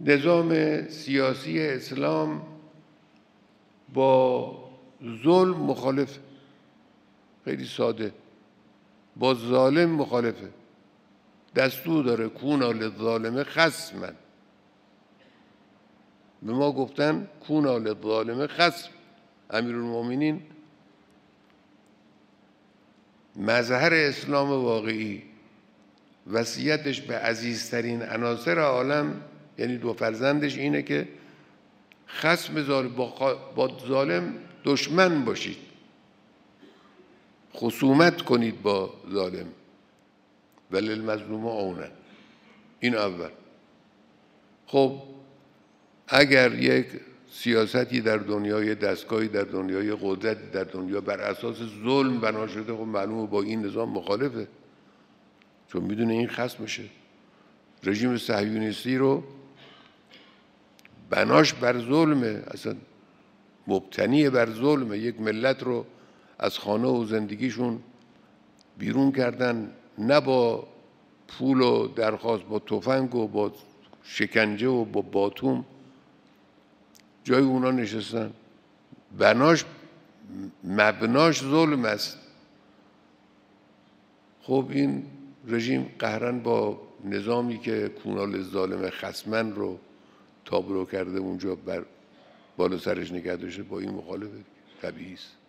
نظام سیاسی اسلام با ظلم مخالفه، خیلی ساده، با ظالم مخالفه. دستور داره کونا للظالم خصما، به ما گفتن کونا للظالم خصم. امیرالمومنین مظهر اسلام واقعی، وصیتش به عزیزترین عناصر عالم یعنی دو فرزندش اینه که خصم ظالم، با ظالم دشمن باشید، خصومت کنید با ظالم، وللمظلوم عونا. این اول. خب اگر یک سیاستی در دنیای دستگاهی در دنیای قدرت در دنیا بر اساس ظلم بنا شده، خب معلومه با این نظام مخالفه، چون میدونه این خصم میشه. رژیم صهیونیستی رو بناش بر ظلمه، اصلا مبتنی بر ظلمه. یک ملت رو از خانه و زندگیشون بیرون کردن، نه با پول و درخواست، با تفنگ و با شکنجه و با باتوم جای اونا نشستن. بناش مبناش ظلم است. خب این رژیم قهرن با نظامی که کونا للظالم خصما رو تابلو کرده اونجا بر بالا سرش نگه داشته، با این مخالفه، طبیعی است.